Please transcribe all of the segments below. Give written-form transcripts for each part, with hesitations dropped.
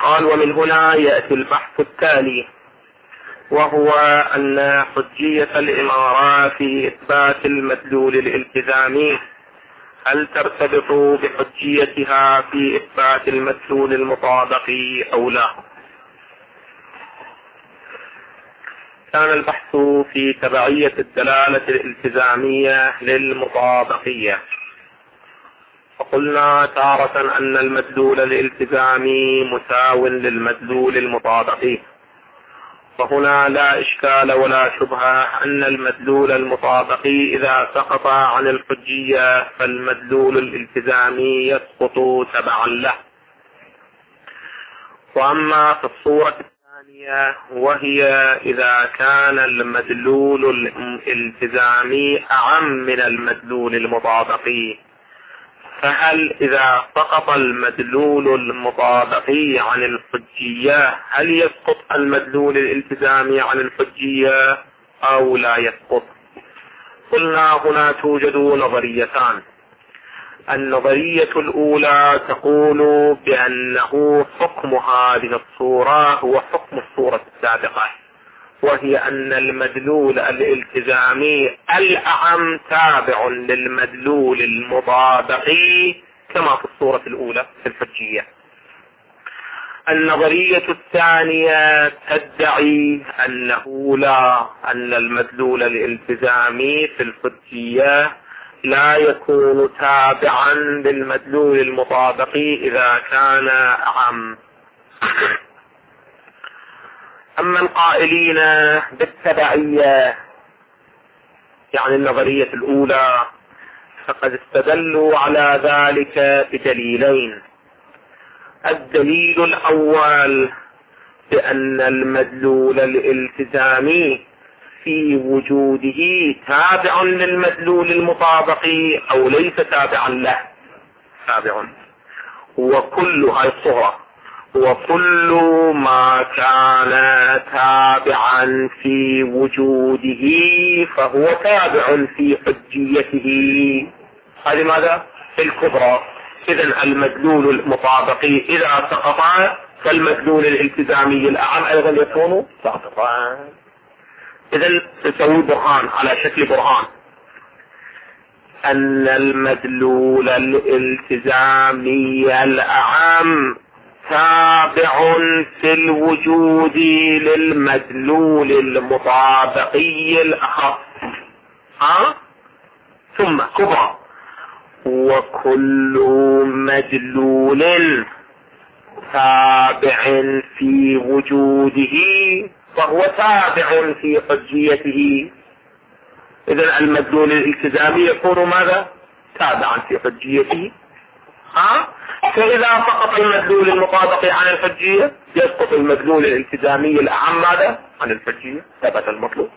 قال: ومن هنا يأتي البحث التالي، وهو أن حجية الإمارة في إثبات المدلول الالتزامي هل ترتبط بحجيتها في إثبات المدلول المطابقي أو لا؟ كان البحث في تبعية الدلالة الالتزامية للمطابقية، فقلنا تارة أن المدلول الالتزامي مساو للمدلول المطابقي، فهنا لا إشكال ولا شبهة أن المدلول المطابقي إذا سقط عن الحجية فالمدلول الالتزامي يسقط تبعا له. وأما في الصورة الثانية وهي إذا كان المدلول الالتزامي أعم من المدلول المطابقي، فهل إذا سقط المدلول المطابقي عن الحجية هل يسقط المدلول الالتزامي عن الحجية أو لا يسقط؟ قلنا هنا توجد نظريتان. النظرية الأولى تقول بأنه حكم هذه الصورة هو حكم الصورة السابقة، وهي أن المدلول الالتزامي الأعم تابع للمدلول المطابقي كما في الصورة الأولى في الحجية. النظرية الثانية تدعي أنه لا، أن المدلول الالتزامي في الحجية لا يكون تابعا للمدلول المطابقي إذا كان أعم. أما القائلين بالتبعية يعني النظرية الأولى فقد استدلوا على ذلك بدليلين. الدليل الأول بأن المدلول الالتزامي في وجوده تابع للمدلول المطابقي أو ليس تابعا له. تابع وكل هاي الصورة وكل ما كان تابعا في وجوده فهو تابع في حجيته. هذه ماذا؟ الكبرى. إذن المدلول المطابقي إذا سقط فالمدلول الالتزامي الأعم أيضا يكون ساقطا. إذن تسوي برهان على شكل برهان أن المدلول الالتزامي الأعم تابع في الوجود للمدلول المطابقي الأخف. ثم كبرى وكل مدلول تابع في وجوده فهو تابع في حجيته. إذن المدلول الالتزامي يكون ماذا؟ تابعا في حجيته. فإذا سقط المدلول المطابقي عن الحجية يسقط المدلول الالتزامي الأعم ماذا؟ عن الحجية. ثبت المطلوب.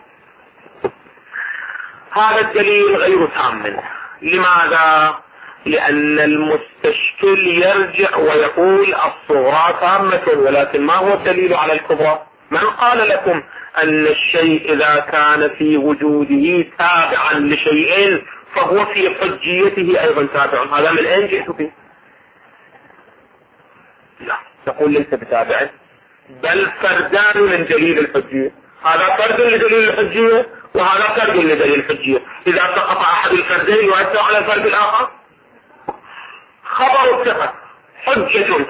هذا الدليل غير تام. لماذا؟ لأن المستشكل يرجع ويقول الصغرى تامة، ولكن ما هو الدليل على الكبرى؟ من قال لكم أن الشيء إذا كان في وجوده تابعا لشيء فهو في حجيته أيضا تابع؟ هذا من أين جئت به؟ لا، تقول ليس بتابع، بل فردان من دليل الحجية. هذا فرد لدليل الحجية وهذا فرد لدليل الحجية. إذا سقط أحد الفردين يؤثر على الفرد الآخر. خبر الثقة حجة.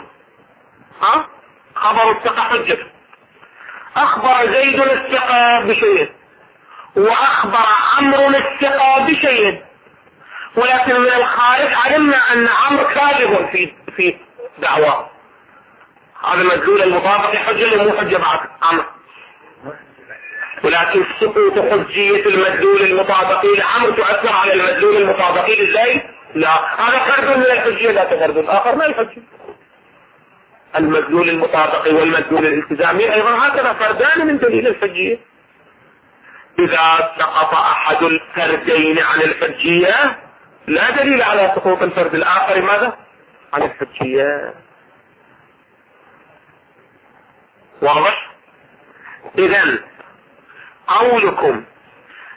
خبر الثقة حجة. أخبر زيد الثقة بشيء وأخبر عمرو الثقة بشيء، ولكن من الخارج علمنا أن عمرو كاذب في دعواه. هذا مدلول المطابق حجة ولا مو حجة بعد عمرو؟ ولكن سقوط حجية المدلول المطابقي لعمرو تؤثر على المدلول المطابقي لزيد؟ لا، هذا فرد من الحجية لا تفرد الآخر من الحجية. المدلول المطابقي والمدلول الالتزامي أيضا هكذا فردان من دليل الحجية. إذا سقط أحد الفردين عن الحجية لا دليل على سقوط الفرد الآخر ماذا؟ عن الحجية. واضح؟ إذن قولكم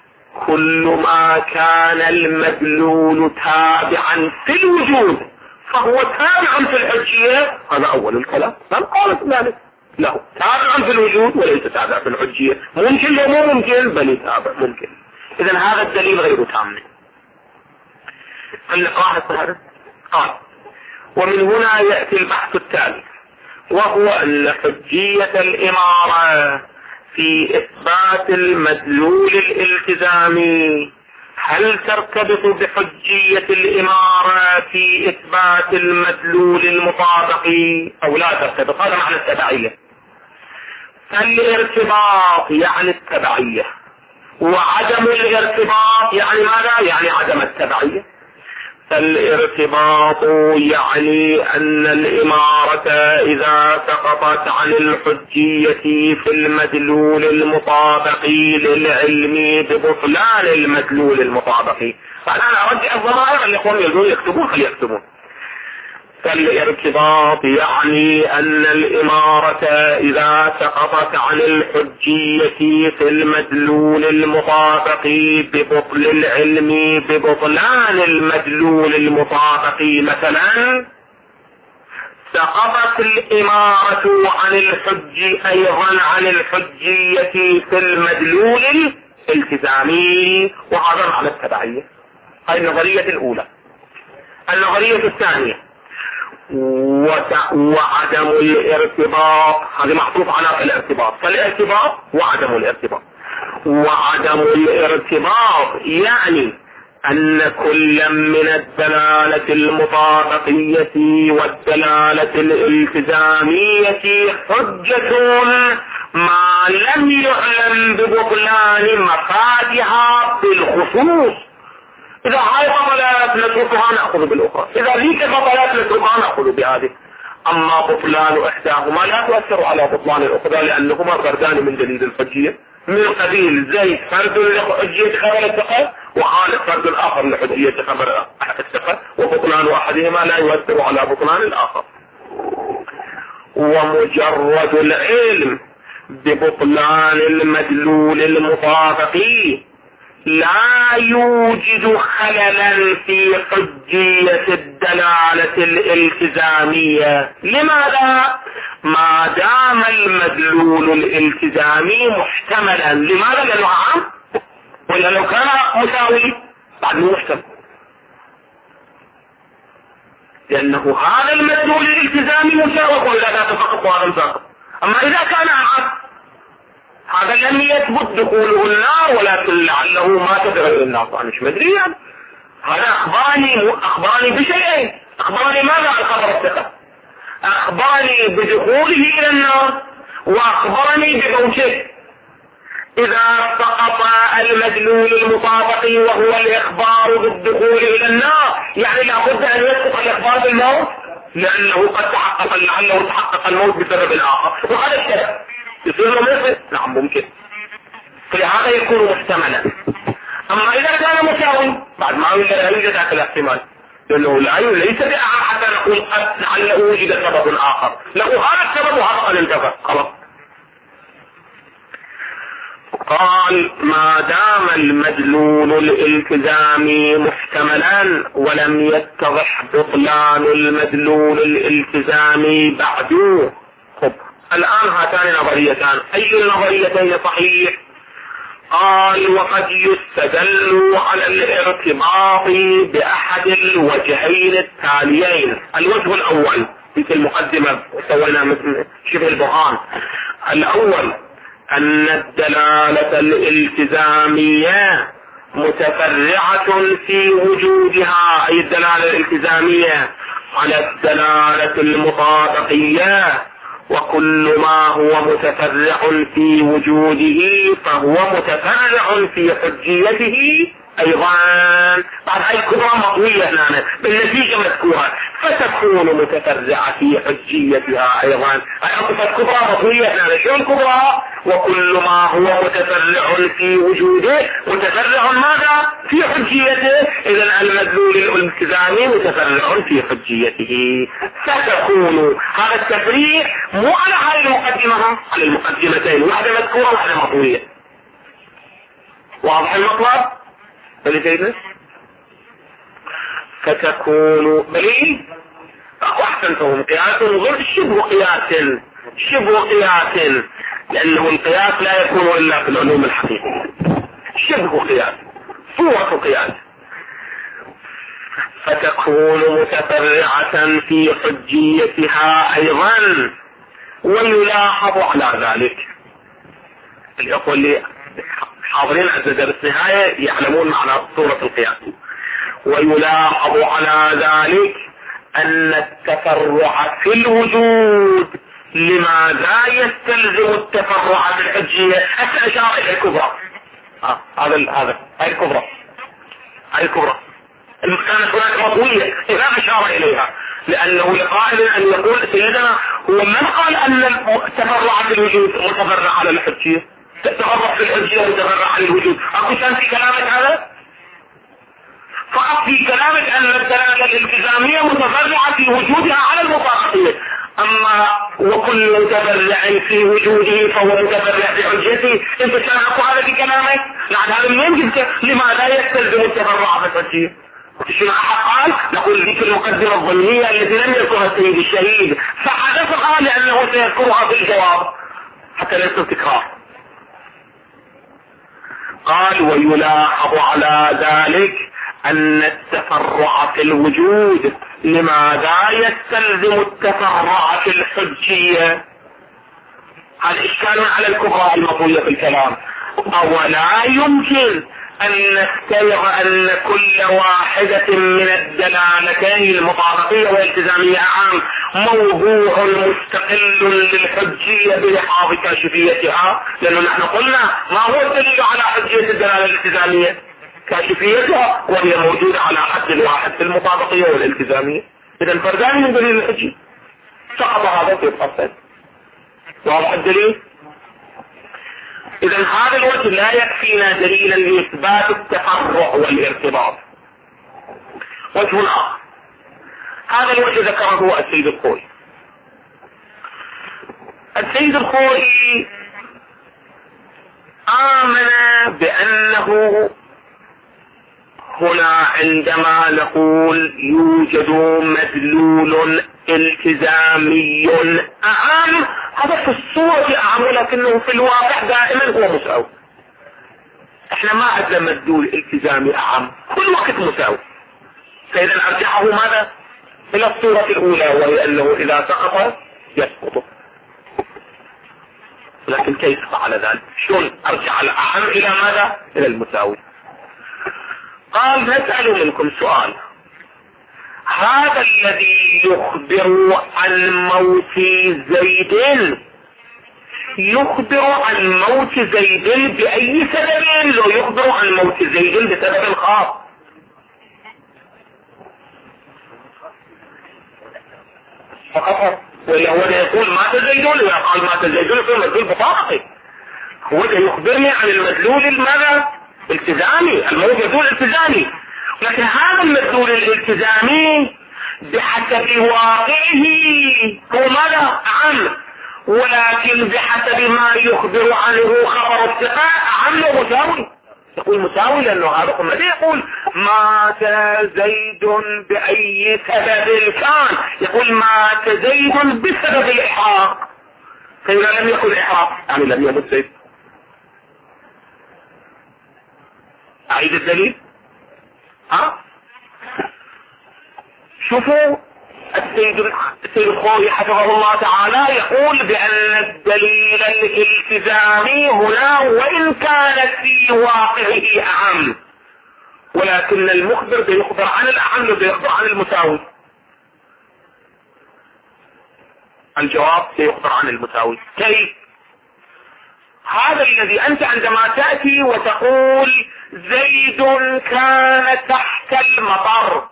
كل ما كان المدلول تابعا في الوجود فهو تابع في الحجية. هذا أول الكلام. من قال ذلك؟ له تابع في الوجود وليس تابع في الحجية. ممكن لو مو ممكن؟ بل تابع ممكن. إذن هذا الدليل غير تام. النقاط هذا قال: ومن هنا يأتي البحث التالي، وهو أن حجية الإمارة في إثبات المدلول الالتزامي هل ترتبط بحجية الإمارة في إثبات المدلول المطابقي أو لا ترتبط؟ هذا معنى التبعية. فالارتباط يعني التبعية، وعدم الارتباط يعني ماذا؟ يعني عدم التبعية. فالارتباط يعني أن الإمارة إذا سقطت عن الحجية في المدلول المطابقي للعلم ببطلان المدلول المطابقي. فأنا أرجع الضمائر الإخوان يقولون يكتبون فليكتبون. فالارتباط يعني أن الإمارة إذا سقطت عن الحجية في المدلول المطابقي ببطل العلم ببطلان المدلول المطابقي. مثلا سقطت الإمارة عن الحج أيضا عن الحجية في المدلول الالتزامي، وهذا معنى التبعية. هذه النظرية الأولى. النظرية الثانية: وعدم الارتباط، هذا معطوف على الارتباط. فالارتباط وعدم الارتباط. وعدم الارتباط يعني أن كل من الدلالة المطابقية والدلالة الالتزامية حجة ما لم يعلم ببطلان مفادها بالخصوص. إذا هاي بطلات نتركها نأخذ بالأخرى، إذا ذيك بطلات نتركها نأخذ بهذه. أما بطلان إحداهما لا تؤثر على بطلان الأخرى لأنهما فردان من دليل الحجية، من قبيل زيد فرد لحجية خبر الثقة وخالد فرد الآخر لحجية خبر الثقة، وبطلان أحدهما لا يؤثر على بطلان الآخر. ومجرد العلم ببطلان المدلول المطابقي لا يوجد خللا في حجية الدلالة الالتزامية. لماذا؟ ما دام المدلول الالتزامي محتملا. لماذا؟ لأنه عام، ولا لو كان مساوي بعد مو محتمل، لأنه هذا المدلول الالتزامي مساوي ولا لا تفقط وهذا مساقط. أما إذا كان عام هذا لم يثبت دخوله النار، ولكن لعله ما تدخل النار. أنا مش مدري يعني. هذا أخبرني بشيئين. أخبرني ماذا عن خبر الثقة؟ أخبرني بدخوله إلى النار، وأخبرني بموته. إذا سقط المدلول المطابقي وهو الإخبار بالدخول إلى النار، يعني لابد أن يسقط الإخبار بالموت، لأنه قد تحقق لعله تحقق الموت بسبب الآخر، وهذا الشيء يصير له مثل. نعم ممكن، فلهذا يكون محتملا. أما إذا كان مساوي بعد ما يوجد ذاك الاحتمال، لأنه ليس بأعلى حتى نقول قد لعله وجد سبب آخر، له هذا السبب وهذا قد انتفى خلاص. قال: ما دام المدلول الالتزامي محتملا ولم يتضح بطلان المدلول الالتزامي بعد. خب الآن هاتان نظريتان، أي النظريتين صحيح؟ قال: وقد يستدل على الارتباط بأحد الوجهين التاليين. الوجه الأول في المقدمة سوينا مثل شبه البرهان. الأول أن الدلالة الالتزامية متفرعة في وجودها، أي الدلالة الالتزامية على الدلالة المطابقية، وكل ما هو متفرع في وجوده فهو متفرع في حجيته أيضا. بعد هاي الكبرى مطوية هنا بالنتيجة مذكورة، فتكون متفرعة في حجيتها أيضا. الأقصى الكبرى مطوية هنا. شو الكبرى؟ وكل ما هو متفرع في وجوده متفرع ماذا؟ في حجيته. إذا المدلول الالتزامي متفرع في حجيته. فتكون هذا التفريع مو على هاي المقدمة، على المقدمتين، واحدة مذكورة واحدة مطوية. واضح المطلب؟ فتكون بليل قياسا فهم قياس غير شبه قياس، شبه قياس، لأنه القياس لا يكون إلا في العلوم الحقيقية، شبه قياس، صورة قياس، فتكون متفرعة في حجيتها أيضا. ويلاحظ على ذلك الأخوة اللي حاضرين عند درس النهاية يعلمون معنى صورة القياس. ويلاحظ على ذلك أن التفرع في الوجود لماذا يستلزم التفرع في الحجية؟ حتى أشار إلى الكبرى. هاي الكبرى، هاي الكبرى كانت هناك مطوية إذا أشار إليها، لأنه لقائل أن يقول سيدنا هو من قال أن التفرع في الوجود متفرع على الحجية، تفرع في الحجية متفرع على الوجود. أقول كان في كلامك هذا؟ فقط في كلامك أن الدلالة الالتزامية متفرعة في وجودها على المطابقية، أما وكل متفرع في وجوده فهو متفرع في حجته. أنت سمعت هذا في كلامك؟ لعل هذا من جبت لماذا يستلزم التفرع في الحجية؟ شنو قال؟ نقول ذيك المقدمة الظنية التي لم يذكرها السيد الشهيد فحدثها لأنه سيذكرها في الجواب حتى لا يصير تكرار. قال ويلاحظ على ذلك أن التفرع في الوجود لماذا يستلزم التفرع في الحجية؟ هذا إشكال على الكبرى المطوية في الكلام. أولا يمكن أن نفترض أن كل واحدة من الدلالتين المطابقية والالتزامية عام موضوع مستقل للحجية بلحاظ كاشفيتها، لأنه نحن قلنا ما هو الدليل على حجية الدلالة الالتزامية؟ كاشفيتها، وهي موجودة على حد واحد في المطابقية والالتزامية. إذا فردان من دليل الحجية سقط هذا في الفصل. واضح الدليل؟ إذا هذا الوجه لا يكفينا دليلا لإثبات التفرع والارتباط. وجه آخر، هذا الوجه ذكره السيد الخوئي. السيد الخوئي آمن بأنه هنا عندما نقول يوجد مدلول التزامي أعم، هذا في الصورة أعم ولكنه في الواقع دائما هو مساوي. احنا ما عندنا مدلول التزامي أعم، كل وقت مساوي. فإذا أرجعه ماذا؟ إلى الصورة الأولى، وهي أنه إذا سقط يسقط. لكن كيف فعل ذلك؟ شلون أرجع الأعم إلى ماذا؟ إلى المساوي. قال نسأل منكم سؤال، هذا الذي يخبر عن موت زيد يخبر عن موت زيد بأي سبب؟ لو يخبر عن موت زيد بسبب خاص فقط، ولا هو يقول مات زيد، إذا قال مات زيد في مدلول بطاقي، هو يخبرني عن المدلول الماذا؟ التزامي، المدلول الالتزامي. لكن هذا المدلول الالتزامي بحسب واقعه هو ماذا؟ أعم، ولكن بحسب ما يخبر عنه خبر الثقة أعم ومساوي. يقول مساوي لأنه هذا الذي يقول مات زيد بأي سبب كان، يقول مات زيد بسبب الإحراق، فإذا لم يكن إحراق يعني لم يمت زيد. أعيد الدليل. شوفوا السيد الخوئي حفظه الله تعالى يقول بأن الدليل الالتزامي هنا وإن كانت في واقعه أعم، ولكن المخبر بيخبر عن الأعم وبيخبر عن المساوي. الجواب بيخبر عن المساوي. كيف؟ هذا الذي أنت عندما تأتي وتقول زيد كان تحت المطر،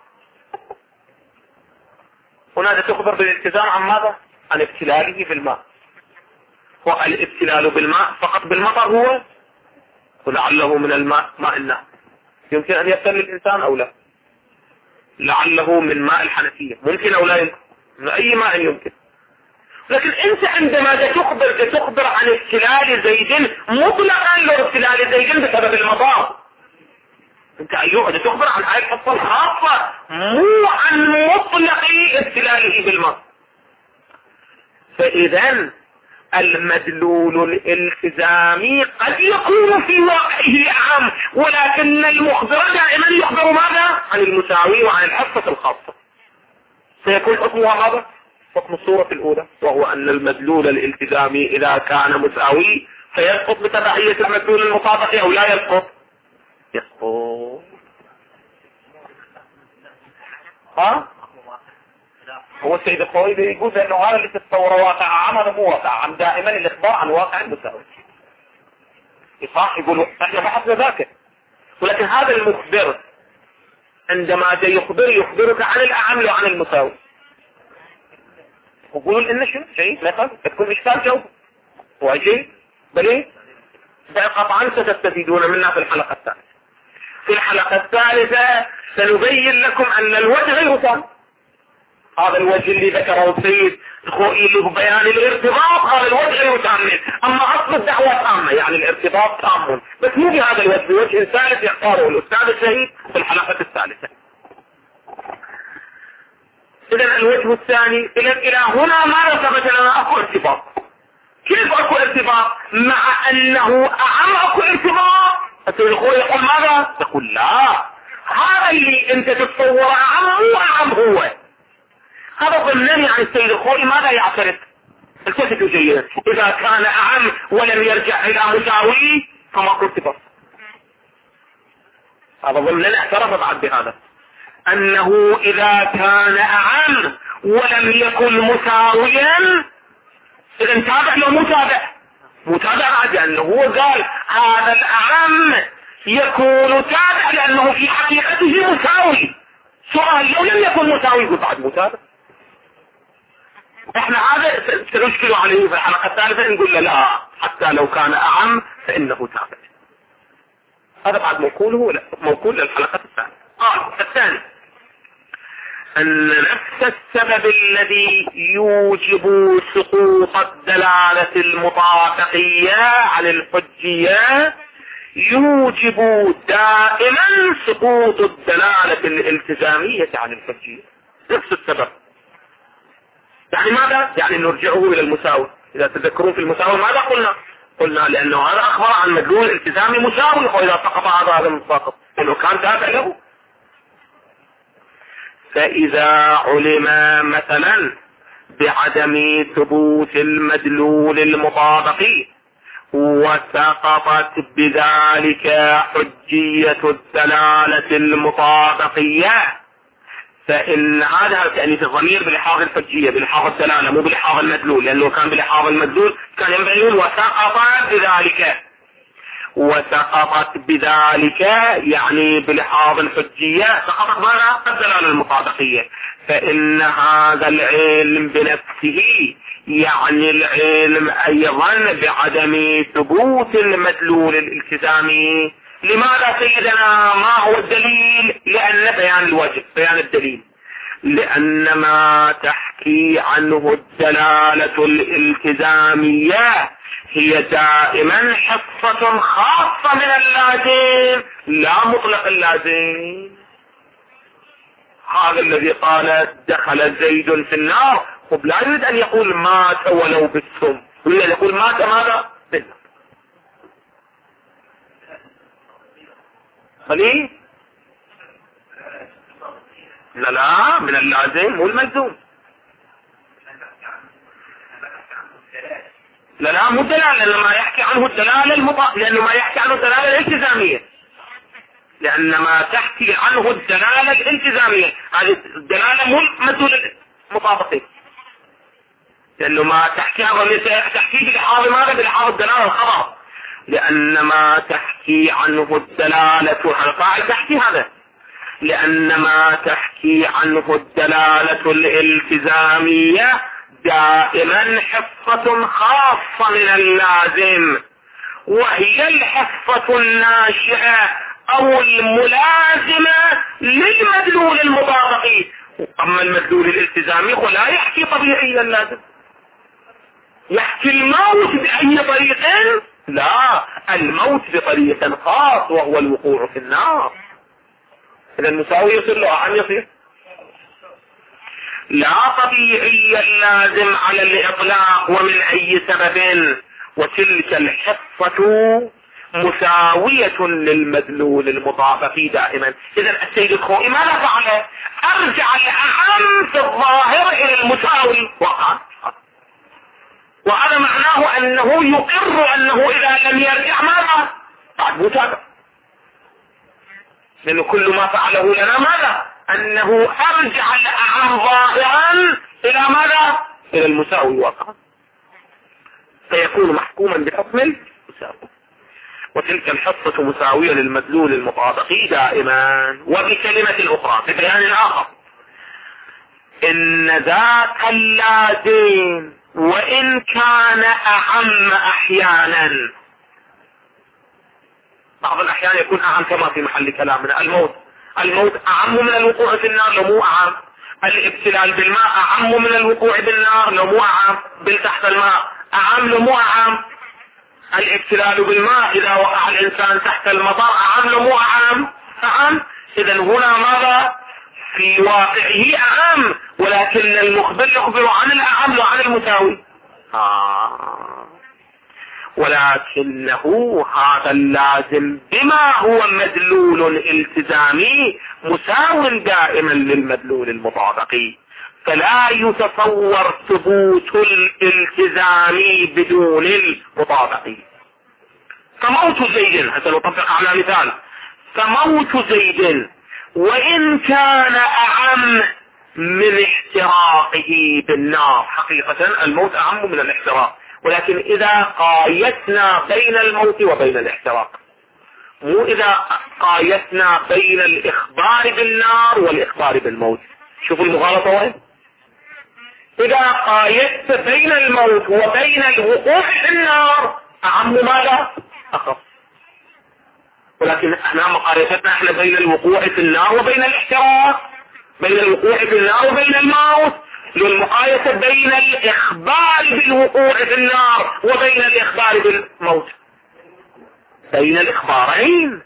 هنا تخبر بالالتزام عن ماذا؟ عن ابتلاله بالماء، والابتلال بالماء فقط بالمطر هو، ولعله من الماء ماء النهر يمكن أن يبتل الإنسان أو لا، لعله من ماء الحنفية ممكن أو لا يمكن، من أي ماء يمكن. لكن أنت عندما تخبر عن ابتلال زيد مطلقا لو ابتلال زيد بسبب المطر، انت ايوه تخبر عن هاي الحصة الخاصة مو عن مطلق استلاله بالماء. فاذا المدلول الالتزامي قد يكون في واقعه اعم، ولكن المخبر دائما يخبر ماذا؟ عن المساوي وعن الحصة الخاصة. سيكون حكمها هذا حكم الصورة الاولى، وهو ان المدلول الالتزامي اذا كان مساوي فيسقط بتبعية المدلول المطابق او لا يسقط؟ يسقط. هو السيد الخوئي يقول انه هذا اللي تتصور واقع عام هذا مو واقع عام، دائما الاخبار عن واقع المساوي. صح يقولوا احنا بحثنا ذاك، ولكن هذا المخبر عندما جاي يخبرك عن الاعم وعن المساوي، وقولوا ان شو شيء مثلا تكون اشكال جواب واجي بلي قطعا ستستفيدون منها في الحلقة الثالثة. في الحلقة الثالثة سنبين لكم ان الوجه غير تام. هذا الوجه اللي ذكره السيد الخوئي اللي ببيان الارتباط، هذا الوجه غير تام، اما اصل الدعوة تامة يعني الارتباط تام، بس مو بهذا الوجه، بوجه ثالث يختاره الاستاذ الشهيد في الحلقة الثالثة. اذا الوجه الثاني الى هنا ما ثبت لنا اكو ارتباط. كيف اكو ارتباط مع انه اعم اكو ارتباط؟ السيد الخوئي يقول ماذا؟ يقول لا، هذا اللي انت تتصور اعم هو اعم هو. هذا ضمنني عن السيد الخوئي ماذا يعترف؟ التفتوا جيدا، اذا كان اعم ولم يرجع الى مساويه فما ارتباط. هذا ضمنني اعترف بعد بهذا انه اذا كان اعم ولم يكن مساويا اذا تابع لو متابع عادي، لانه هو قال هذا الاعم يكون تابع لانه في حقيقته مساوي. سؤال لو لم يكن مساوي يقول بعد متابع. احنا هذا سنشكل عليه في الحلقة الثالثة، نقول له لا، حتى لو كان اعم فانه تابع. هذا بعد موكول للحلقة الثالثة. الثاني ان نفس السبب الذي يوجب سقوط الدلالة المطابقية عن الحجية يوجب دائما سقوط الدلالة الالتزامية عن الحجية. نفس السبب. يعني ماذا؟ يعني نرجعه الى المساوي. اذا تذكرون في المساوي ماذا قلنا لانه هذا اخبر عن مدلول التزامي مساوي، واذا سقط هذا المساقط انه كان تابع له. فاذا علم مثلا بعدم ثبوت المدلول المطابقي وسقطت بذلك حجية الدلالة المطابقية، فإن هذا تأنيث الضمير بلحاظ الحجية، بلحاظ الدلالة مو بلحاظ المدلول، لأنه كان بلحاظ المدلول كان ينبغي وسقطت بذلك يعني بلحاظ الحجية سقطت ماذا؟ الدلالة المطابقية. فإن هذا العلم بنفسه يعني العلم أيضا بعدم ثبوت المدلول الالتزامي. لماذا سيدنا؟ ما هو الدليل؟ لأن بيان الوجه، بيان الدليل، لأن ما تحكي عنه الدلالة الالتزامية هي دائما حصة خاصة من اللازم لا مطلق اللازم. هذا الذي قال دخل زيد في النار، لا يريد أن يقول مات ولو بالسم، يريد أن يقول مات ماذا؟ بالنار. خليه لا من اللازم مو الملزوم. لا مو الدلالة، لأنه ما يحكي عنه الدلالة لأنه ما يحكي عنه الدلالة الالتزامية، لأن ما تحكي عنه الدلالة الالتزامية، هذه الدلالة مو مدلول المطابقين، لأنه ما تحكي عنه تحكي بلحاظ ماذا؟ بلحاظ الدلالة الخبر، لأن ما تحكي عنه الدلالة على فاعل تحكي هذا، لأن ما تحكي عنه الدلالة الالتزامية دائما حصة خاصة من اللازم، وهي الحصة الناشئة أو الملازمة للمدلول المطابقي. أما المدلول الالتزامي ولا يحكي طبيعي اللازم، يحكي الموت بأي طريق؟ لا، الموت بطريق خاص وهو الوقوع في النار. إذا المساوي يصير له أعم يصير. لا طبيعي اللازم على الإطلاق ومن أي سبب، وتلك الحصة مساوية للمدلول المطابق دائما. إذا السيد الخوئي ماذا فعل؟ أرجع الأعم في الظاهر إلى المساوي وقع، وهذا معناه أنه يقر أنه إذا لم يرجع ماذا؟ بعد متابع، لأنه كل ما فعله لنا ماذا؟ أنه أرجع الأعم ظاهرا إلى ماذا؟ إلى المساوي وقع، فيكون محكوما بحكم المساوي. وتلك الحصة مساوية للمدلول المطابق دائما. وبكلمة أخرى في بيان آخر، إن ذاك اللازم وإن كان أعم أحيانا، بعض الأحيان يكون أعم كما في محل كلامنا. الموت أعم من الوقوع في النار لو مو أعم. الابتلال بالماء أعم من الوقوع بالنار لو مو أعم. بالتحت الماء أعم لو مو أعم. الابتلال بالماء إذا وقع الإنسان تحت المطر أعم لو مو أعم. إذا هنا ماذا؟ في واقعه أعم، ولكن المخبر يخبر عن الأعم وعن المساوي. ولكنه هذا اللازم بما هو مدلول التزامي مساو دائما للمدلول المطابقي، فلا يتصور ثبوت الالتزام بدون المطابقي. فموت زيد، حتى نطبق على مثال، فموت زيد وإن كان أعم من احتراقه بالنار، حقيقة الموت أعم من الاحتراق، ولكن إذا قايسنا بين الموت وبين الاحتراق، مو إذا قايسنا بين الإخبار بالنار والإخبار بالموت. شوفوا المغالطة وين؟ إذا قايست بين الموت وبين الوقوع في النار أعم ماذا؟ أخف. ولكن احنا مقارنتنا احنا بين الوقوع في النار وبين الاحتراق، بين الوقوع في النار وبين الموت، للمقايسة بين الإخبار بالوقوع في النار وبين الإخبار بالموت، بين الإخبارين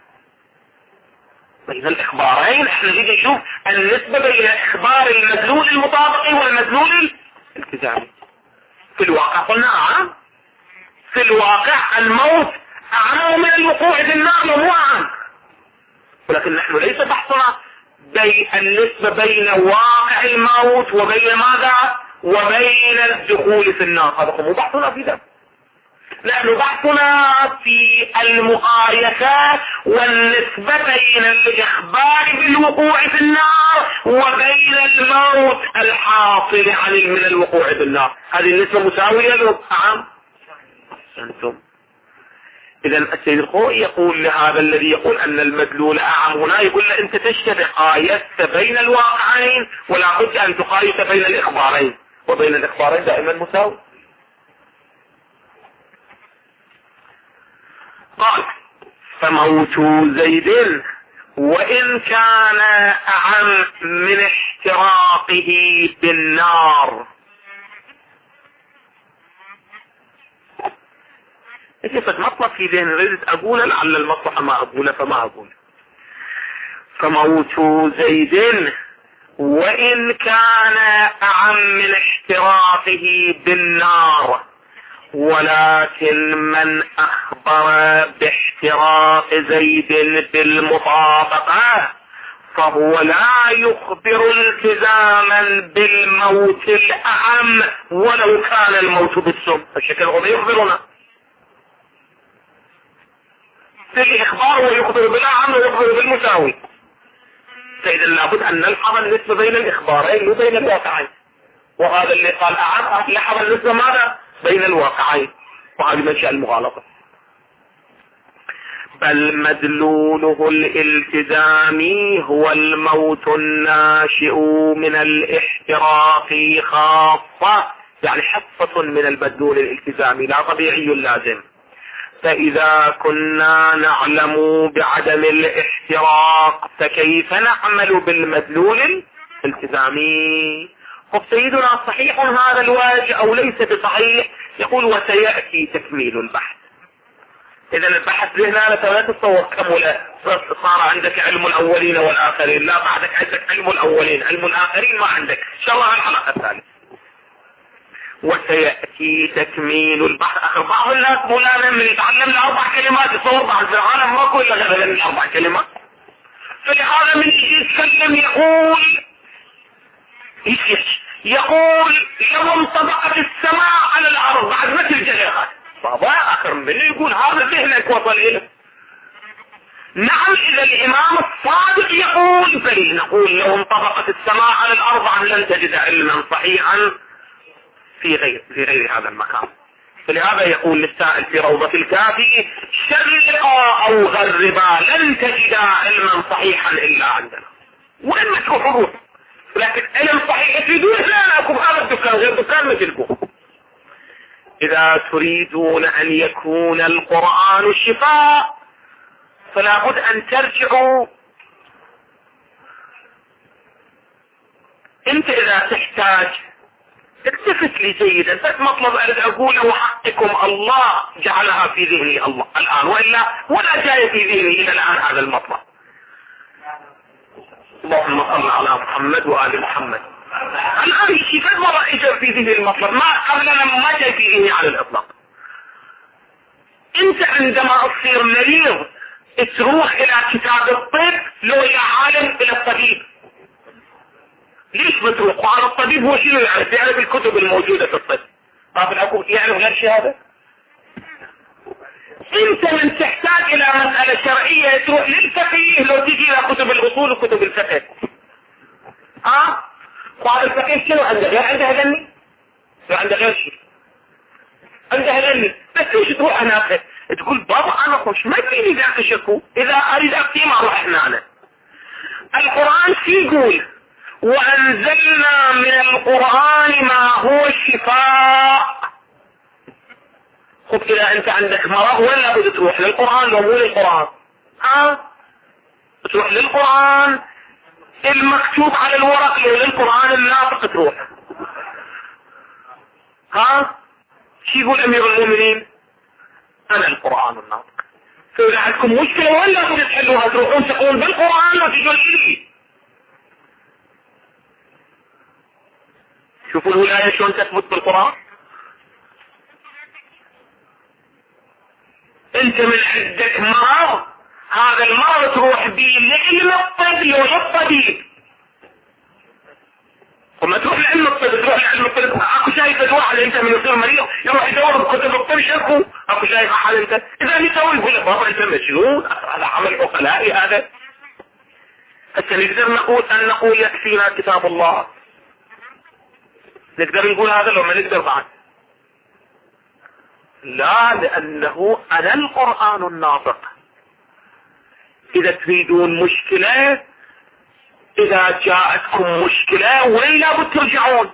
احنا نيجي نشوف النسبة بين إخبار المدلول المطابقي والمدلول الالتزامي. في الواقع قلنا أعم، في الواقع الموت أعم من الوقوع في النار ومو أعم، ولكن نحن ليس بحثنا بين النسبة بين واقع الموت وبين ماذا؟ وبين الدخول في النار. هذا مو بحثنا في ذلك. نحن بحثنا في المقايسة والنسبة بين الإخبار بالوقوع في النار وبين الموت الحاصل من الوقوع في النار. هذه النسبة مساوية له أعم. أنتم إذا السيد الخوئي يقول لهذا الذي يقول أن المدلول أعم هنا، يقول له أنت تشتبه، قايست بين الواقعين ولا بد أن تقايس بين الإخبارين، وبين الإخبارين دائما مساوي. قال فموت زيد وإن كان أعم من احتراقه بالنار. كيف مطلب في ذهن ريدت أقول لعل المصلحة ما أقول فما أقول. فموت زيد وإن كان أعم من احتراقه بالنار، ولكن من أخبر باحتراق زيد بالمطابقة فهو لا يخبر التزاما بالموت الأعم ولو كان الموت بالسم. الشكل هو يخبرنا في الإخبار ويخبر بالأعم ويخبر بالمساوي، فإذا لابد أن نلحظ النسبة بين الإخبارين وبين الواقعين، وهذا اللي قال أعم لحظ النسبة ماذا؟ بين الواقعين، وهذه منشأ المغالطة. بل مدلوله الالتزامي هو الموت الناشئ من الاحتراق خاصة، يعني حصة من المدلول الالتزامي لا طبيعي اللازم. فإذا كنا نعلم بعدم الاحتراق فكيف نعمل بالمدلول الالتزامي؟ سيدنا صحيح هذا الوجه أو ليس بصحيح؟ يقول وسيأتي تكميل البحث. اذا البحث هنا لا تتصور كمل صار عندك علم الاولين والاخرين، لا بعدك عندك علم الاولين، علم الاخرين ما عندك. ان شاء الله الحلقة الثالثة. وسيأتي تكميل البحث. اخر بعض الناس مولانا من يتعلم ل4 كلمات يصور بعض في العالم ماكو الا غير من 4 كلمات. فلهذا من يجي يتكلم يقول لو انطبقت السماء على الارض بعد ما تلجأ بابا اخر من يقول هذا ذهنك وصل اليه. نعم اذا الامام الصادق يقول فلي نقول لو انطبقت السماء على الارض لن تجد علما صحيحا في غير هذا المكان. فلهذا يقول للسائل في روضة الكافي شرقا او غربا لن تجد علما صحيحا الا عندنا. وين ما تروحوا لكن علم صحيح في دون لا اكو هذا الدكان غير دكان مثلكم. اذا تريدون ان يكون القرآن شفاء فلا بد ان ترجعوا. انت اذا تحتاج التفت لي جيدا، بس مطلب اريد اقوله وحقكم الله جعلها في ذهني الله الان، والا ولا جاي في ذهني الى الان هذا المطلب. اللهم صل على محمد وآل محمد. الان شفت مرة اجى في ذهني المطلب، ما قبلنا ما جاي في ذهني على الاطلاق. انت عندما تصير مريض تروح الى كتاب الطب لو يا عالم الى الطبيب. ليش بتروح؟ وعلى الطبيب هو شنو يعرف الكتب الموجودة في الطب. طب الاكو يعرف غير شهادة. انت من تحتاج الى مسألة شرعية تروح للفقيه لو تجي الى كتب الاصول وكتب الفقه. وعلى الفقيه شنو عنده؟ غير عنده هذني؟ لو عنده غير شيء عنده هذني، بس ليش تروح هناك تقول بابا انا خوش ما فيني ذاك شكو، اذا اريد افتي ما اروح هنا. القرآن يقول وأنزلنا من القرآن ما هو شفاء. خب إذا أنت عندك مرض ولا بد تروح للقرآن لو مو للقرآن؟ تروح للقرآن المكتوب على الورق لو للقرآن الناطق تروح. شي يقول أمير المؤمنين؟ أنا القرآن الناطق. فإذا عندكم مشكلة ولا بد تحلوها تروحون تقول بالقرآن وتجون إلي. شوفوا الولاية شلون تثبت بالقرآن. انت من عندك مرض، هذا المرض تروح به لعلم الطب لو للطبيب. وما تروح لعلم الطب تروح لعلم الطب اكو شايف واحد انت من يصير مريض يروح يدور بكتب الطب شكو اكو شايف حال انت اذا يسوي يقول بابا انت مجنون هذا عمل عقلائي هذا. حتى نقدر نقول يكفينا كتاب الله. نقدر نقول هذا لو ما نقدر بعد لا، لأنه أنا القرآن الناطق. إذا تريدون مشكلة، إذا جاءتكم مشكلة وين لابد ترجعون؟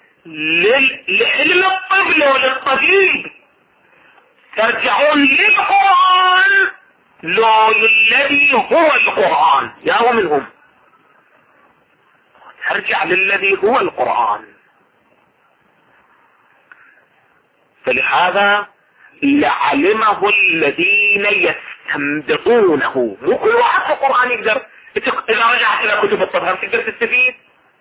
لعلم الطب لو للطبيب. ترجعون للقرآن لو للذي هو القرآن. يا منهم ترجع للذي هو القرآن. فلهذا لعلمه الذين يستنبطونه. مو كل واحد في القرآن يقدر. إذا رجعت إلى كتب الطب تقدر تستفيد.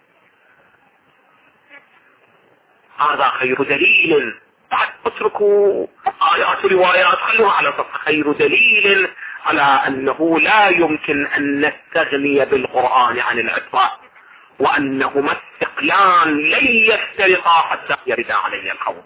هذا خير دليل. بعد اتركوا آيات وروايات خلوها على صفحة. خير دليل على أنه لا يمكن أن نستغني بالقرآن عن العطاء، وأنهما استقلال لن يفترقا حتى يرد علي القوم.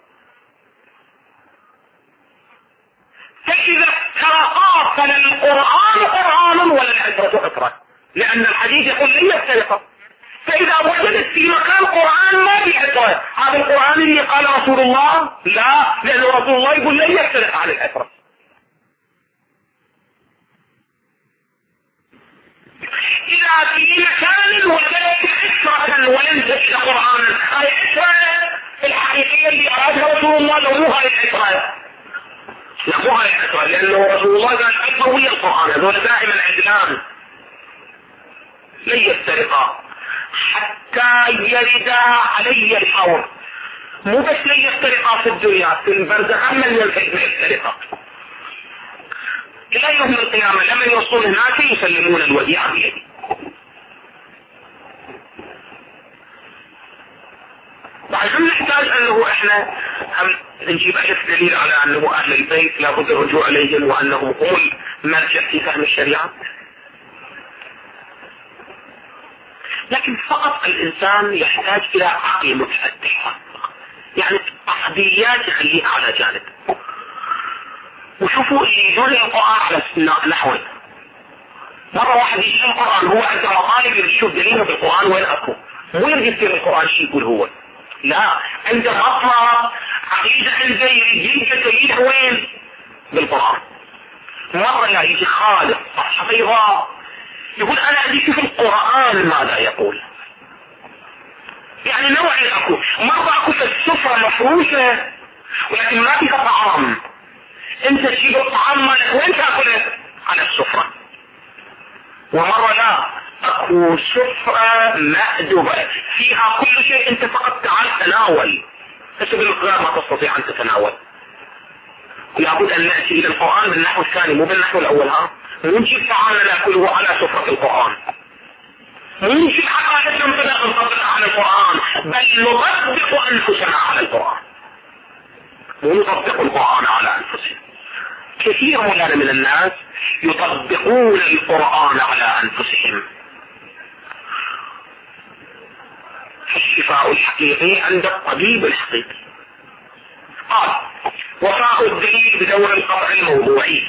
فإذا افترقا فلا القرآن قرآن ولا العبرة عبرة، لأن الحديث يقول لن يفترقا. فإذا وجدت في مكان قرآن ما في عبرة، هذا القرآن اللي قال رسول الله لا، لأن رسول الله يقول لن يفترق عن العبرة. إذا في مكان وجدت عبرة ولم تجد قرآنا، هاي عبرة الحقيقية اللي أرادها رسول الله لو مو هاي العبرة. لا مو هاي العبرة، لأنه رسول الله قال العبرة هي القرآن. هذول دائما عدلان لن يفترقا حتى يرد علي الحوض. مو بس لن يفترقا في الدنيا، في البرزخ من يفترقا. إلى يوم القيامة لما يوصلون هناك يسلمون الوديعة بيدي. بعد هم نحتاج أنه إحنا هم نجيب ألف دليل على أنه أهل البيت لابد الرجوع إليهم وأنهم هم المرجع في فهم الشريعة، لكن فقط الإنسان يحتاج إلى عقل متفتح، يعني عقليات يخليها على جانب. وشوفوا يجون القرآن على نحو مرة واحد يجي القرآن هو عنده مطالب يشوف دليله بالقرآن وين أكو، مو يريد يصير القرآن شيء يقول هو، لا عنده مطلب عقيدة عنده يريد يجي وين بالقرآن. مرة لا يجي خالق صح بيضاء يقول أنا عندي شوف القرآن ماذا يقول، يعني نوعي أكو مرة أكو في السفرة مفروشة ولكن ما فيها طعام، انت تجيب الطعام مالك وين تاكله على السفرة. ومرة لا اكو سفرة مأدبة فيها كل شيء انت فقط تعال تناول، بس بالغير ما تستطيع ان تتناول. لابد ان نأتي الى القرآن بالنحو الثاني مو بالنحو الاول. ونجيب طعامنا ناكله على سفرة القرآن، ونجيب حقائق نطبق على القرآن، بل نطبق انفسنا على القرآن ونطبق القرآن على انفسنا. كثير من الناس يطبقون القرآن على انفسهم. الشفاء الحقيقي عند الطبيب الحقيقي. قال وفاء الدليل بدور القطع الموضوعي.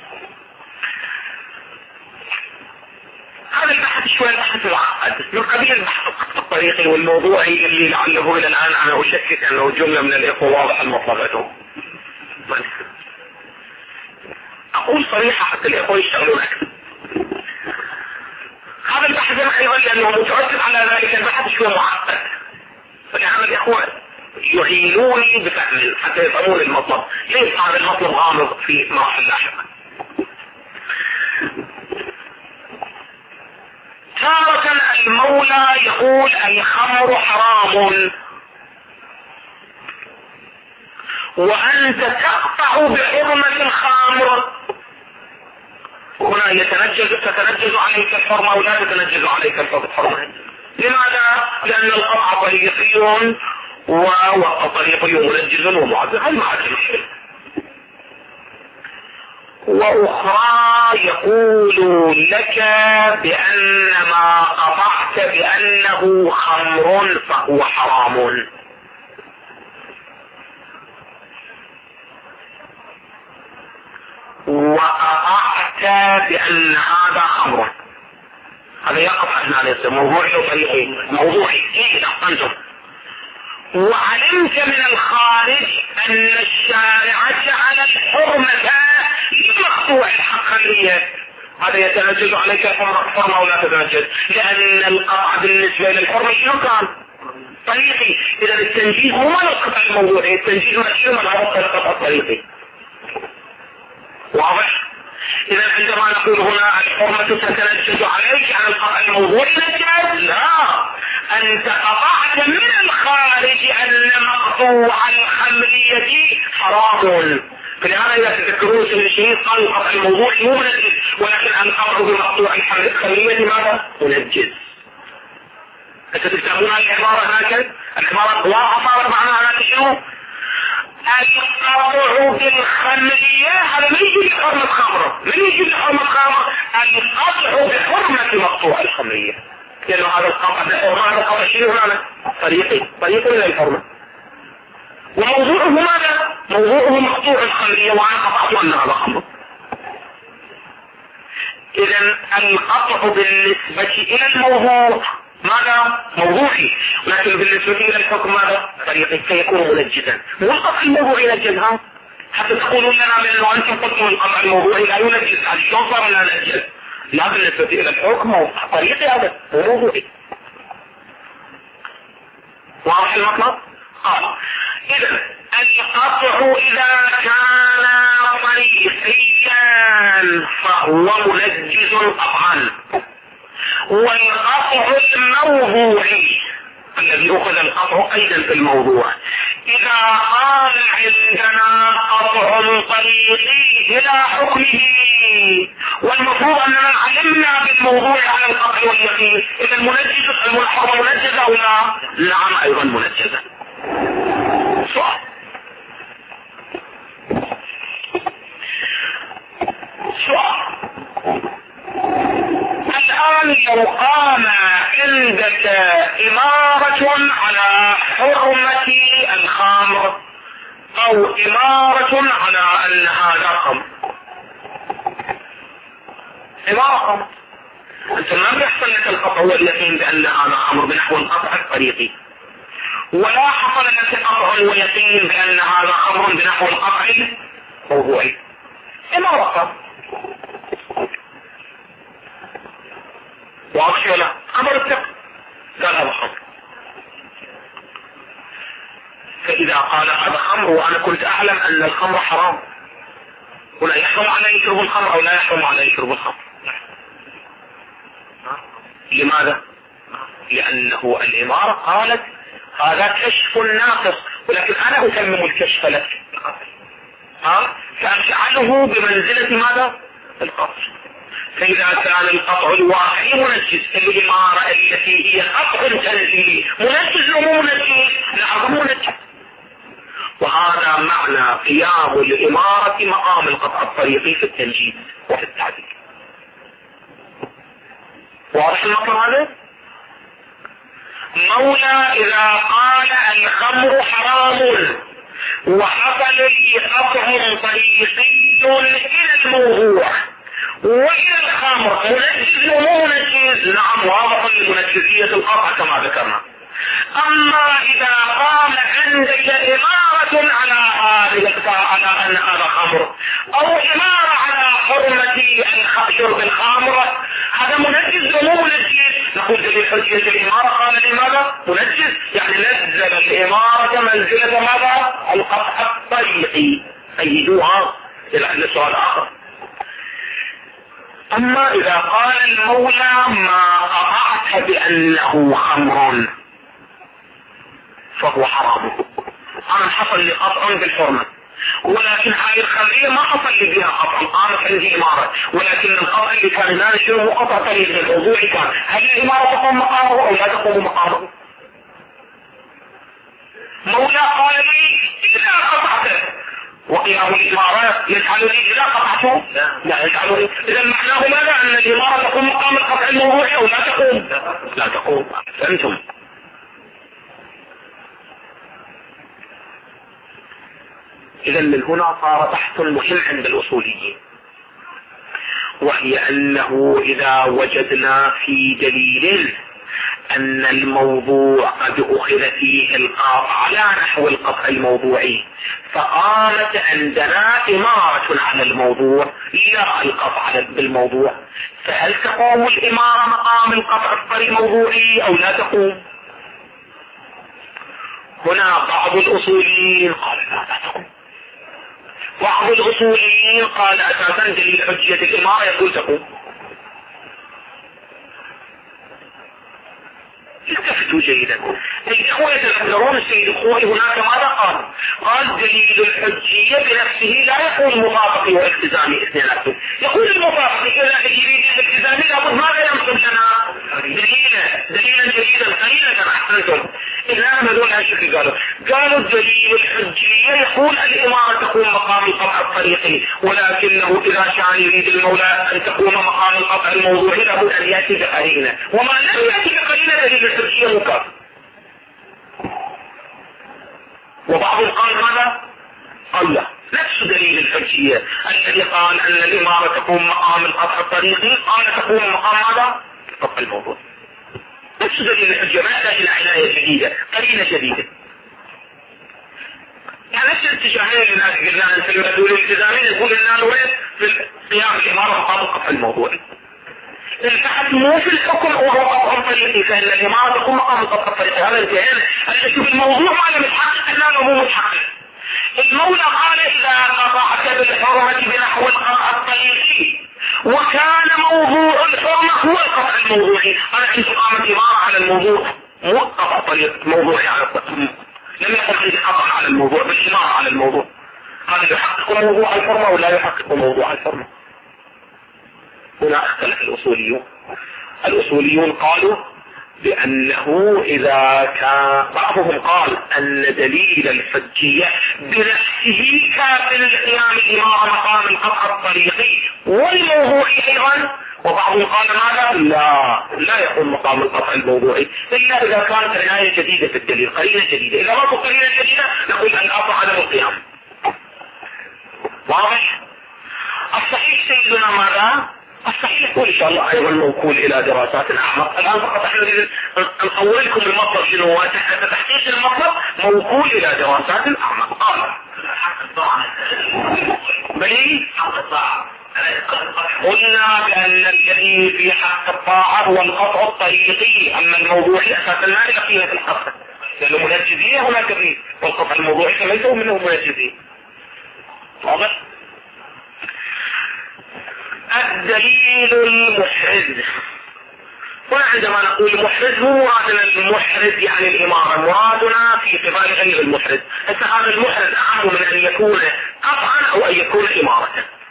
هذا البحث شوي بحث معقد من قبيل البحث الطريقي والموضوعي اللي لعله الى الان انا اشكك انه جملة من الاخوة واضح المطلبة. اقول صريحة حتى الاخوة يشتغلون اكثر. هذا البحث ايضا لانه مترتب على ذلك البحث شوي معقد، فلهذا الاخوة يعينوني بفهم حتى يفهمون المطلب. ليس هذا المطلب غامض في مراحل لاحقة. تارة المولى يقول الخمر حرام وأنت تقطع بحرمة الخمر، هنا تتنجز عليك الحرمة ولا تتنجز عليك الحرمة. لماذا؟ لأن القطع طريقي ووقت طريقي منجز ومعذر، هل معذر الشيء. وأخرى يقول لك بأن ما قطعت بأنه خمر فهو حرام. وقطعت بأن هذا خمر، هذا يقطع هنا ليس موضوعي وطريقي موضوعي. إيه أحسنتم. وعلمت من الخارج أن الشارع جعل الحرمة لمقطوع الحقيقية، هذا يتنجز عليك الحرمة ولا تتنجز، لأن القطع بالنسبة للحرمة شنو كان؟ طريقي. إذا التنجيز هو ما القطع الموضوعي، التنجيز مشيو من عرض القطع الطريقي. واضح؟ إذا عندما نقول هنا الحرمة تتنجز عليك عن القطع الموضوعي نجاز، لا، أنت قطعت من الخارج أن مقطوع الخمرية حرام. فلهذا إذا تذكرون الشيء قال القطع الموضوعي مو منجز، ولكن القطع بمقطوع الخمرية ماذا؟ منجز. أنت تفهمون العبارة هكذا؟ العبارة واضحة صارت معناها هذا شنو؟ القطع بالخمرية هذا من يجي لحرمة خمرة، من يجي لحرمة خمرة؟ القطع بحرمة مقطوع الخمرية، لأنه هذا القطع بحرمة، هذا القطع شنو هذا؟ طريقي إلى الحرمة. وموضوعه ماذا؟ موضوعه مقطوع الخمرية وأنا قطعت أن هذا خمر. إذا القطع بالنسبة إلى الموضوع ماذا؟ موضوعي، لكن بالنسبة إلى الحكم ماذا؟ طريقي سيكون منجزا. والقطع الموضوعي نجزها حتى تقولون لنا بأنه أنتم قلتم القطع الموضوعي لا ينجز، هل شلون صار لا نجز؟ لا، بالنسبة إلى الحكم طريقي هذا هو موضوعي. واضح المطلب؟ إذا القطع إذا كان طريقيا فهو منجز قطعا، والقطع الموضوعي الذي أخذ القطع أيضا في الموضوع إذا قال عندنا قطع طريقي إلى حكمه اليقين، والمفروض اننا علمنا بالموضوع على القطع واليقين. اذا الحرمة منجزة او لا؟ نعم ايضا منجزة. سؤال الآن لو قام عندك إمارة على حرمة الخمر أو إمارة على أن هذا خمر، إمارة خمر، أنت ما بيحصل لك القطع واليقين بأن هذا خمر بنحو القطع الطريقي، ولا حصل لك قطع ويقين بأن هذا خمر بنحو القطع الموضوعي. إمارة خمر واضح ولا؟ خبر الثقة قال هذا خمر، فإذا قال هذا خمر وأنا كنت أعلم أن الخمر حرام ولا يحرم علي شرب الخمر أو لا يحرم علي شرب الخمر، لماذا؟ لأنه الإمارة قالت هذا كشف ناقص، ولكن أنا أتمم الكشف لك، فأجعله بمنزلة ماذا؟ القطع. فإذا كان القطع الواقعي منجز، الإمارة التي هي قطع تنزيلي منجز أو مو منجز؟ نعم منجز. وهذا معنى قيام الإمارة مقام القطع الطريقي في التنجيز وفي التعديل. واضح المقام هذا؟ مولى إذا قال الخمر حرام وحصل لي قطع طريقي إلى الموضوع وإلى الخمر، منجز ومو منجز؟ نعم واضح لمنجزية القطع كما ذكرنا. أما إذا قام عندك إمارة على هذه القطاع على أن هذا خمر أو إمارة على حرمة شرب الخمر، هذا منجز ومو منجز؟ نقول دليل حجية الإمارة قال لماذا؟ منجز، يعني نزل الإمارة منزلة ماذا؟ القطع الطريقي. أيدوها إلى سؤال آخر. أما إذا قال المولى ما قطعت بأنه خمر فهو حرام، أنا حصل لي قطع بالحرمة، ولكن هاي الخمرية ما حصل لي بها قطع، قامت عندي إمارة، ولكن القطع اللي كان ناشر قطع طريق الوضوع كان، هل الإمارة تقوم مقامه أو لا تقوم مقامه؟ مولى قال لي إذا قطعته، وقيام الإمارة يجعلني إذا قطعته لا يجعلني، إذا معناه ماذا؟ أن الإمارة تقوم مقام القطع الموضوعي أو لا تقوم؟ لا تقوم. فهمتم؟ إذا من هنا صار بحث مهم عند الأصوليين، وهي أنه إذا وجدنا في دليل أن الموضوع قد أخذ فيه القطع على نحو القطع الموضوعي، فقامت عندنا إمارة على الموضوع لا القطع بالموضوع، فهل تقوم الإمارة مقام القطع الطريق الموضوعي أو لا تقوم؟ هنا بعض الأصوليين قال لا تقوم، بعض الأصوليين قال أساسا دليل حجية الإمارة يقول تقوم. التفتوا جيدا. الإخوة يتذكرون السيد الخوئي هناك ماذا قال دليل الحجية بنفسه لا يكون مطابقي والتزامي اثنيناتهم. يقول المطابقي إذا يريد الالتزامي لابد ماذا ينصب لنا؟ دليلا جديدا قليلا أحسنتم. إلا هذول هالشكل قالوا الدليل الحجية يقول الإمارة تقوم مقام القطع الطريقي، ولكنه إذا كان يريد المولى أن تقوم مقام القطع الموضوعي لابد أن يأتي بقرينة، وما لم يأتي بقرينة دليل الحجية مكافئ. وبعضهم قال ماذا؟ قال لا، نفس دليل الحجية الذي قال أن الإمارة تقوم مقام القطع الطريقي قال تقوم مقام ماذا؟ القطع الموضوعي. نفس دليل الحجة، ما يحتاج إلى عناية جديدة، قرينة جديدة. يعني نفس الاتجاهين اللي الناس قلنا في المدلول الالتزامي يقول لنا الوين في قيام الإمارة مقام القطع الموضوعي. البحث مو في الحكم وهو قطع طريقي، فإن الإمارة تقوم مقام القطع الطريقي. هذا انتهينا. أنا أشوف الموضوع ما له متحقق إلا مو متحقق. المولى قال إذا قطعت بالحرمة بنحو القطع الطريقي وكان موضوع الحرمة هو القطع الموضوعي، أنا عندي قامت إمارة على الموضوع مو قطع طريق موضوعي على القطع، لم يكن عندي قطع على الموضوع بالإمارة على الموضوع. هذا يحقق موضوع الحرمة ولا يحقق موضوع الحرمة؟ هنا اختلف الأصوليون قالوا بأنه إذا كان بعضهم قال أن دليل الحجية بنفسه كاف للقيام الإمارة مقام القطع الطريقي والموضوعي أيضا، وبعضهم قال ماذا؟ لا يكون مقام القطع الموضوعي إلا إذا كانت عناية جديدة في الدليل، قرينة جديدة. إذا ما قرينة جديدة نقول أن القطع عدم القيام. واضح؟ الصحيح سيدنا ماذا؟ الصحيح وإن شاء الله أيضا موكول إلى دراسات أعمق. الآن فقط احنا نقول لكم المطلب شنو، تحت تحقيق المطلب موكول إلى دراسات أعمق. قال بلي قلنا بأن الذي في حق الطاعة هو القطع الطريقي، أما الموضوعي أساسا لا يقين في الحق، لأنه منجزية هناك فيه، والقطع الموضوعي ليس منه منجزية. واضح؟ الدليل المحرز. هنا عندما نقول محرز مو مرادنا المحرز يعني الإمارة، مرادنا في قبال غير المحرز. هذا المحرز أعم من أن يكون قطعا أو أن يكون إمارة.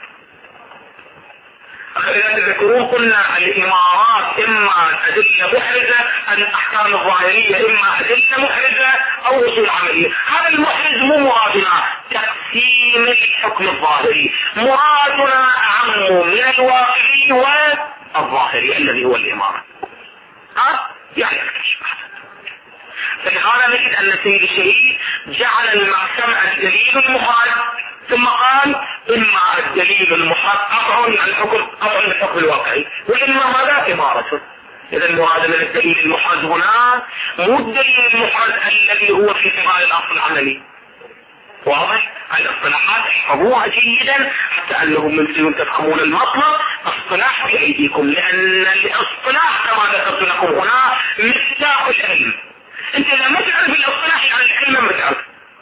إذا تذكرون قلنا الإمارات إما أدلة محرزة، الأحكام الظاهرية إما أدلة محرزة أو أصول عملية. هذا المحرز مو مرادنا تقسيم الحكم الظاهري، مرادنا أعم من الواقعي والظاهري الذي هو الإمارة. يعني الكشف. فلهذا نجد أن سيد الشهيد جعل المعتمع الدليل المحرز، ثم قال إما الدليل المحرز قطع الحكم قطع الحكم الواقعي، وإما ماذا؟ إمارة. إذا المراد من الدليل المحرز هنا مو الدليل المحرز الذي هو في قبال الأصل العملي. واضح؟ الاصطلاحات احفظوها جيدا حتى أنهم من تفهمون المطلب. اصطلاح بأيديكم، لأن الاصطلاح كما ذكرت لكم هنا مفتاح العلم. انت اذا ما تعرف الاصطلاح يعني العلم ما تعرف.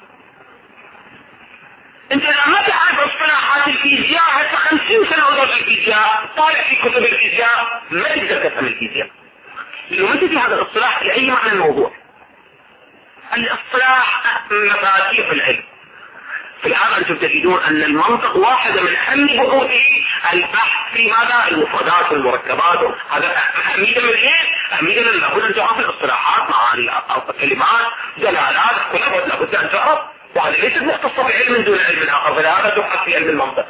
انت اذا ما تعرف اصطلاحات الفيزياء حتى 50 سنة ودرس الفيزياء طالع في كتب الفيزياء ما تقدر تفهم الفيزياء، لانه ما تدري هذا الاصطلاح لأي معنى الموضوع. الاصطلاح مفاتيح العلم. في الآن أنتم تجدون أن المنطق واحدة من أهم بحوثه البحث في ماذا؟ المفردات والمركبات. هذا أهمية من إيه؟ أهمية من لابد أن تعرف الاصطلاحات، معاني الكلمات، دلالات، كلها لابد أن تعرف، وهذا ليس مختصة بعلم دون علم آخر، فلهذا تبحث في علم المنطق.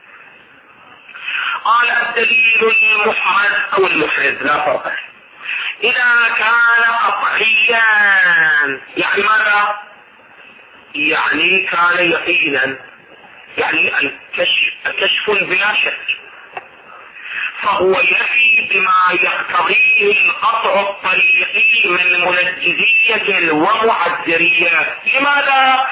قال الدليل المحرز أو المحرز لا فرق. إذا كان قطعيا يعني ماذا؟ يعني كان يقينا، يعني الكشف بلا شك، فهو يفي بما يقتضيه القطع الطريقي من منجزية ومعذرية. لماذا؟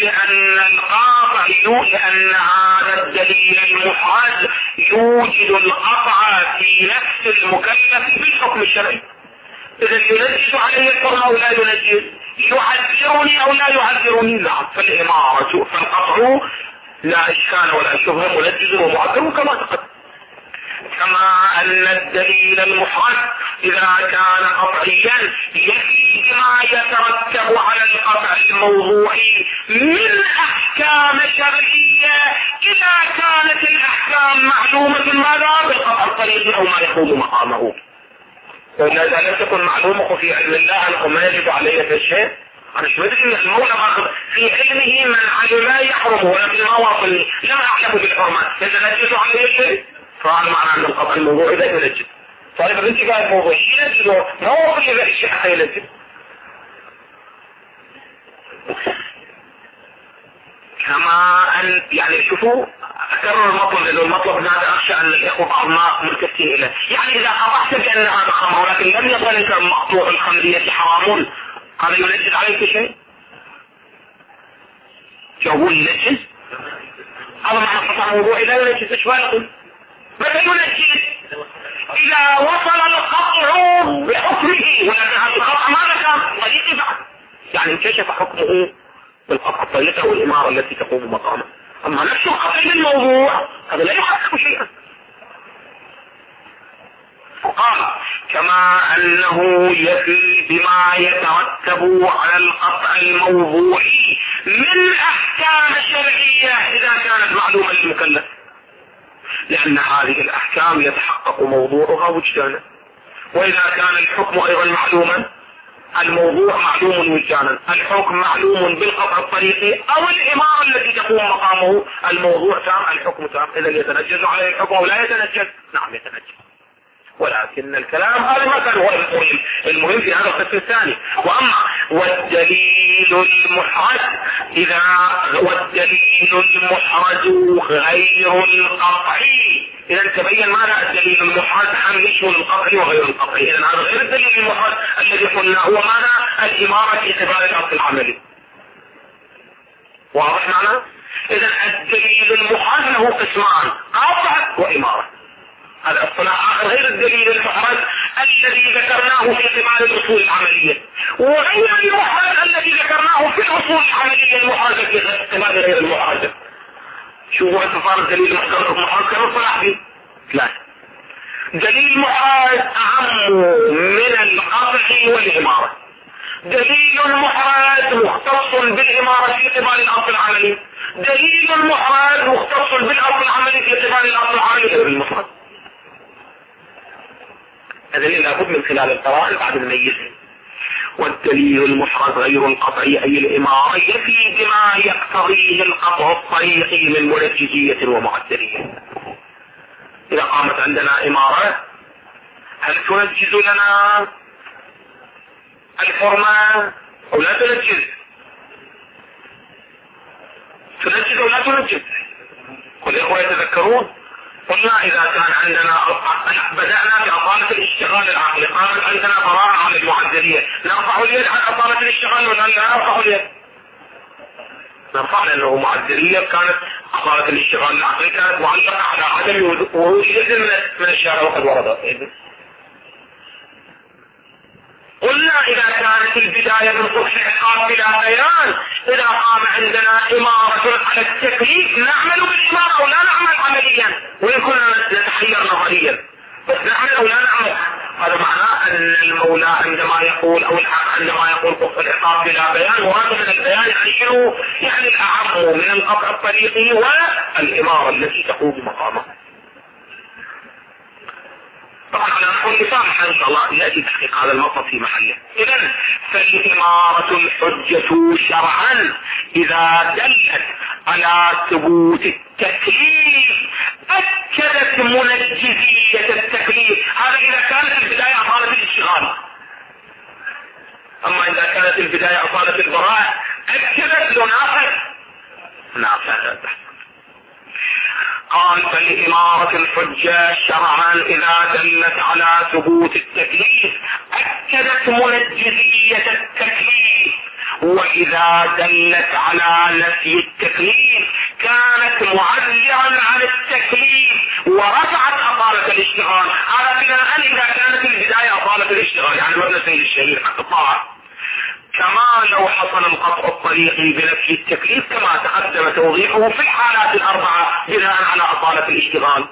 لأن هذا الدليل المحرز يوجد القطع في نفس المكلف بالحكم الشرعي. إذا ينجز عليه الحكم أو لا ينجز، يعذرني أو لا يعذرني، نعم. فالإمارة فالقطع لا إشكال ولا شبهة، منجز ومعذر كما تقدم. كما أن الدليل المحرز إذا كان قطعيا يفي بما يترتب على القطع الموضوعي من أحكام شرعية إذا كانت الأحكام معلومة ماذا؟ بالقطع الطريقي أو ما يقوم مقامه. وإذا لم تكن معلومة في علم الله أنكم ما يجب عليه في الشيء، أنا شو أدري أن المولى أخذ في علمه من علم لا يحرمه، ولكن ما واصل لم أعلم بالحرمات، إذا لا يجب عليه شيء فهذا معنى أن القطع الموضوع إذا ينجد. طيب أنت قاعد الموضوع شيء ينجده، ما هو إذا الشيء حتى ينجد. كما أن يعني شوفوا أكرر المطلب، لأنه المطلب هذا أخشى أن الإخوة بعضنا ملتفتين إليه. يعني إذا قطعت بأن هذا خمر ولكن لم يصلك مقطوع الخمرية حرام، هذا ينجد عليك شيء؟ جاوبون ينجد؟ هذا معنى قطع الموضوع إذا ينجد إيش بالكم؟ ماذا ينجد؟ إذا وصل القطع بحكمه، ولكن هذا القطع ماذا كان؟ طريقي بعد يعني انكشف حكمه بالقطع الطريقة والإمارة التي تقوم مقامه. أما نفس القطع الموضوع هذا لا يحقق شيئا. قال كما أنه يفي بما يترتب على القطع الموضوعي من أحكام شرعية إذا كانت معلومة للمكلف. لأن هذه الأحكام يتحقق موضوعها وجدانا. وإذا كان الحكم أيضا معلوما، الموضوع معلوم وجدانا، الحكم معلوم بالقطع الطريقي أو الإمارة التي تقوم مقامه، الموضوع تام، الحكم تام. إذا يتنجز عليه الحكم أو لا يتنجز؟ نعم يتنجز. ولكن الكلام هذا ما كان هو المهم في هذا القسم الثاني. وأما والدليل المحرز، والدليل المحرز غير القطعي، إذا تبين ماذا الدليل المحرز، هم يشمل القطعي وغير القطعي. إذا هذا غير الدليل المحرز الذي قلنا هو ماذا؟ الإمارة في اعتبار الأصل العملي. واضح معنا؟ إذا الدليل المحرز له قسمان، قطع وإمارة. هذا اصطلاح آخر غير الدليل المحرز الذي ذكرناه في اعتبار الأصول العملية، وغير المحرز الذي ذكرناه في الأصول العملية المحرزة في اعتبار غير المحرزة. شوفوا انتصار الدليل المحرز كم اصطلاح فيه؟ لا، دليل محرز أعم من القطع والإمارة. دليل محرز مختص بالإمارة في اعتبار الأصل العملي، دليل محرز مختص بالأصل العملي في اعتبار الأصل العملي غير المحرز. الدليل لابد من خلال القرائن بعد الميز. والدليل المحرز غير القطعي أي الإمارة يفي بما يقتضيه القطع الطريقي من منجزية ومعدلية. إذا قامت عندنا إمارة، هل تنجز لنا الحرمة أو لا تنجز؟ تنجز أو لا تنجز؟ والإخوة يتذكرون قلنا إذا كان عندنا بدأنا بأطالة الاشتغال العقلي، قامت عندنا براءة عن المعدلية، نرفع اليد عن أطالة الاشتغال ولا لا نرفع اليد؟ نرفع، لأنه معدلية كانت أطالة الاشتغال العقلي كانت معلقة على عدم ورود إذن من الشارع وقد ورد. قلنا إذا كانت البداية من صلح العقاب بلا بيان، إذا قام عندنا إمارة على التكليف نعمل بالإمارة أو لا نعمل عمليا، وإن كنا نتحير نظريا بس نعمل أو لا نعمل. هذا معناه أن المولى عندما يقول أو الحق عندما يقول صلح العقاب بلا بيان، مراد من البيان يعني شنو؟ يعني الأعم من القطع الطريقي والإمارة التي تقوم بمقامه. طبعا على نحو النظام ان شاء الله يأتي تحقيق هذا المطلب في محله. اذا فالإمارة الحجة شرعا اذا دلت على ثبوت التكليف اكدت منجزية التكليف. هذا اذا كانت البداية اطالة الاشتغال. اما اذا كانت البداية اطالة البراءة اكدت نافذ. قال فالإمارة الحجة شرعا إذا دلت على ثبوت التكليف أكدت منجزية التكليف، وإذا دلت على نفي التكليف كانت معذرا عن التكليف ورفعت أطالة الاشتغال. هذا بناء إذا كانت البداية أطالة الاشتغال، يعني مبنى سيد الشهير حق الطاعة، كما لو حصل القطع الطريقي بنفي التكليف كما تقدم توضيحه في الحالات الأربعة بناء على أطالة الاشتغال.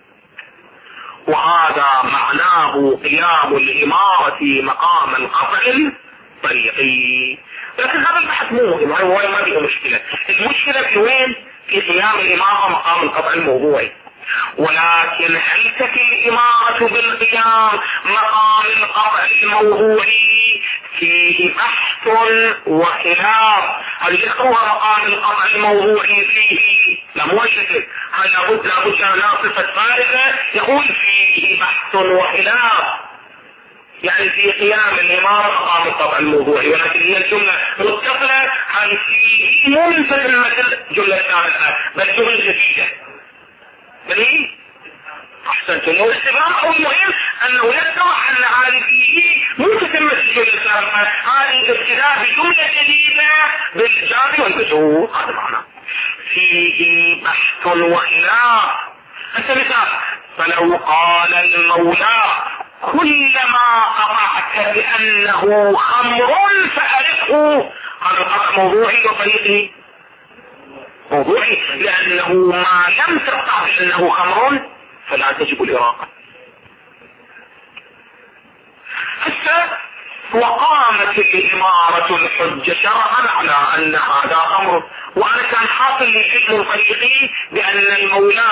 وهذا معناه قيام الإمارة مقام القطع الطريقي. لكن هذا البحث مو مهم، هو ما فيه مشكلة. المشكلة في وين؟ في قيام الإمارة مقام القطع الموضوعي. ولكن هل تفي الإمارة بالقيام مقام القطع الموضوعي؟ فيه بحث وخلاف. هل يقوى مقام القطع الموضوعي فيه؟ لا مو شكل، هل لابد لا صفة فارغة؟ يقول فيه بحث وخلاف، يعني في قيام الإمارة مقام القطع الموضوعي، ولكن هي الجملة متصلة. هل فيه منفذ مثل جملة ثالثة بل جملة جديدة؟ بلي احسنت. انه الاستفهام او المهم انه يتضح ان هذه فيه مو تتمة الجملة السابقة، هذه ابتداء بجملة جديدة بالجار والمجرور. هذا معناه فيه بحث وخلاف. مثال فلو قال المولى كلما قطعت بانه خمر فارقه، هذا القطع موضوعي وطريقي موضوعي، لأنه ما لم تقطع بأنه خمر فلا تجب الإراقة. هسه وقامت الإمارة الحجة شرعا على أن هذا أمر. وأنا كان حاصل لي علم طريقي بأن المولى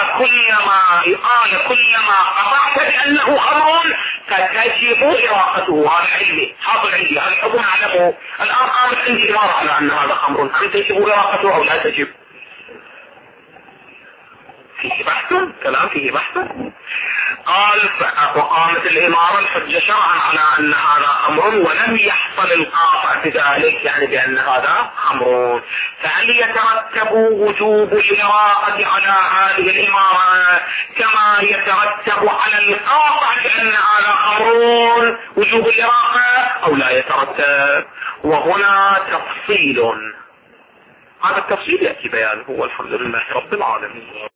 كلما قطعت بأنه أمر فتجب إراقته. هذا علمي حاصل عندي، هذا الحكم أعلمه. الآن قامت عندي إمارة على أن هذا أمر، هل تجب إراقته أو لا تجب؟ فيه بحث، كلام فيه بحث. قال وقامت الإمارة الحجة شرعا على أن هذا أمر ولم يحصل القاطع بذلك، يعني بأن هذا أمر، فهل يترتب وجوب الإراقة على هذه الإمارة كما يترتب على القاطع بأن هذا أمر وجوب الإراقة أو لا يترتب؟ وهنا تفصيل، هذا التفصيل يأتي بيانه، والحمد لله رب العالمين.